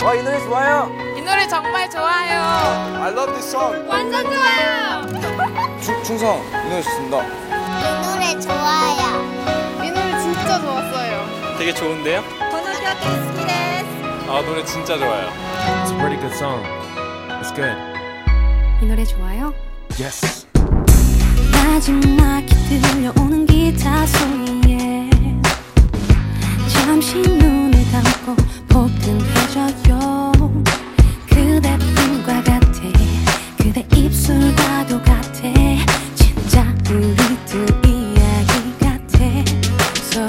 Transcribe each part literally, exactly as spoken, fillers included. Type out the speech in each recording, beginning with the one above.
와, 이 노래 좋아요. 이 노래 정말 좋아요. I love this song. 완전 좋아요. 충, 충성, 이 노래 좋습니다. 이 노래 좋아요. 이 노래 진짜 좋았어요. 되게 좋은데요? 아, 노래 진짜 좋아요. It's a pretty good song. It's good. 이 노래 좋아요? Yes. 마지막에 들려오는 기타 소리에 잠시 눈을 감고 포근해져요. 그대 품과 같아, 그대 입술과도 같아. 진짜 우리들 이야기 같아. So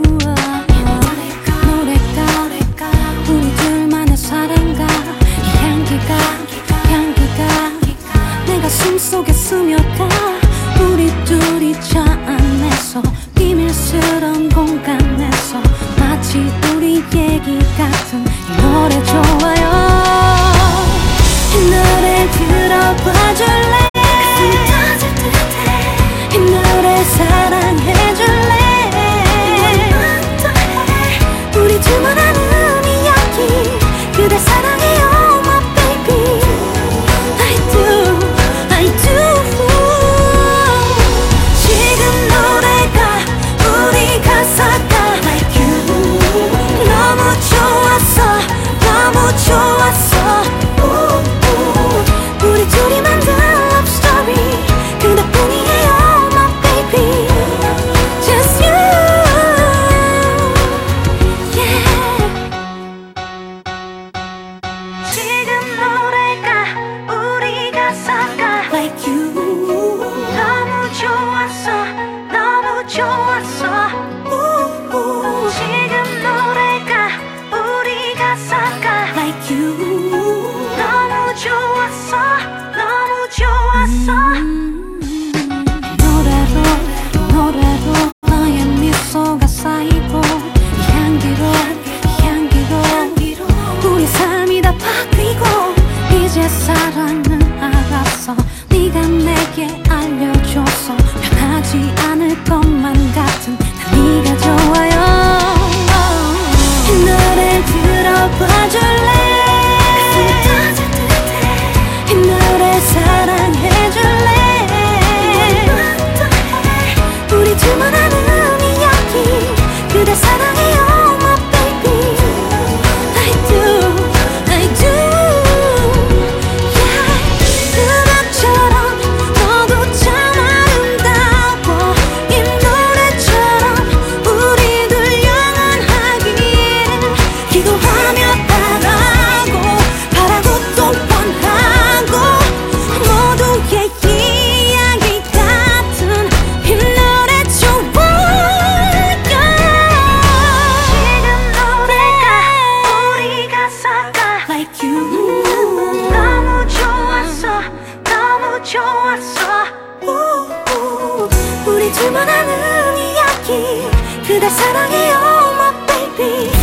노래가 우리 둘만의 사랑가. 이 향기가 향기가 내 가슴 속에 스며가. 우리 둘이 차 안에서 비밀스러운 공간에서 마치 우리 얘기 같은 이 노래 좋아요. 이 노래 들어봐 줄래? 이 노래 사랑해 줄래? 우리 둘만 아는 이야기 그대 사랑해요 my baby. I do, I do. 지금 노래가 우리 가사가 like you. 너무 좋았어, 너무 좋았어. 우, 우. 우리 둘이 만든 love story 그대뿐이에요 my baby. Just you, yeah. 지금 노래가 우리 가사가 like you. 너무 좋았어, 너무 좋았어. 우, 우. 지금 노래가 우리 가사가 like you. 너무 좋았어, 너무 좋았어. 노래로 노래로 너의 미소가 쌓이고 이 향기로 이 향기로 우리 삶이 다 바뀌고 이제 사랑은 알았어. 네가 내게 알려줘서 변하지 않을 것만 같은 난 네가 좋아요. 이 노래 들어봐 줄래? 이 노래 사랑해 줄래? 우리 둘만 아는 이야기 그대 사랑해요 my baby. I do, I do, yeah. 그대처럼 너도 참 아름다워. 이 노래처럼 우리들 영원하길 기도하며 바라고 바라고 또 원하고 모두의 이야기 같은 이 노래 좋아요. 지금 노래가 우리 가사가 like you. 너무 좋았어, 너무 좋았어. 우, 우. 우리 둘만 아는 이야기 그대 사랑해요 my baby.